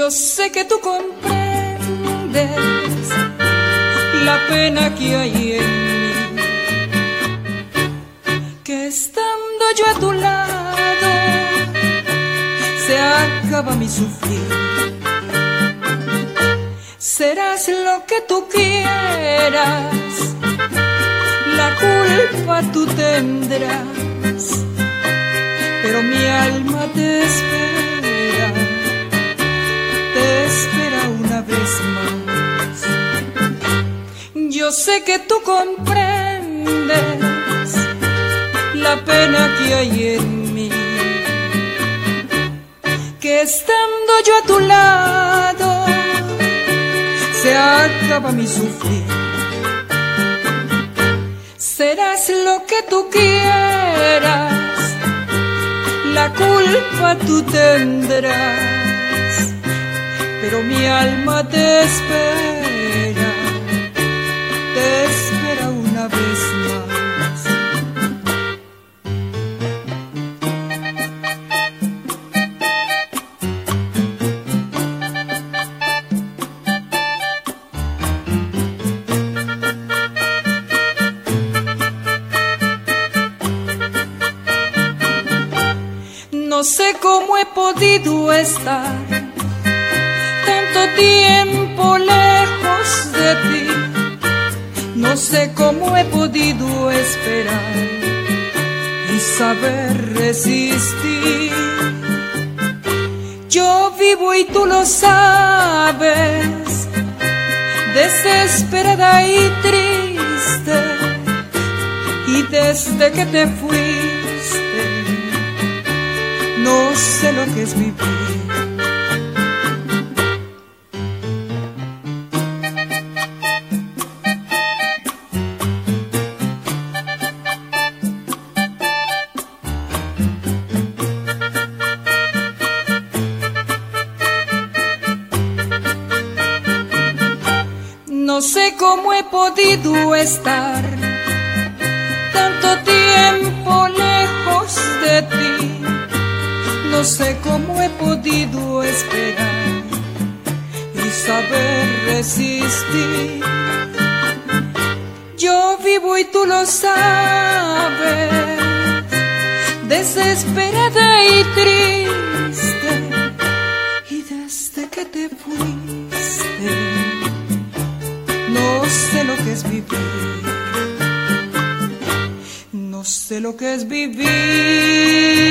Yo sé que tú comprendes la pena que hay en mí, que estando yo a tu lado se acaba mi sufrir. Serás lo que tú quieras, la culpa tú tendrás, pero mi alma te espera una vez más. Yo sé que tú comprendes la pena que hay en mí, que estando yo a tu lado se acaba mi sufrir. Serás lo que tú quieras, la culpa tú tendrás, pero mi alma te espera una vez más. No sé cómo he podido estar tanto tiempo lejos de ti, no sé cómo he podido esperar y saber resistir. Yo vivo y tú lo sabes, desesperada y triste, y desde que te fuiste no sé lo que es vivir. No sé cómo he podido estar tanto tiempo lejos de ti, no sé cómo he podido esperar y saber resistir. Yo vivo y tú lo sabes, desesperada y triste, y desde que te fuiste no sé lo que es vivir, no sé lo que es vivir.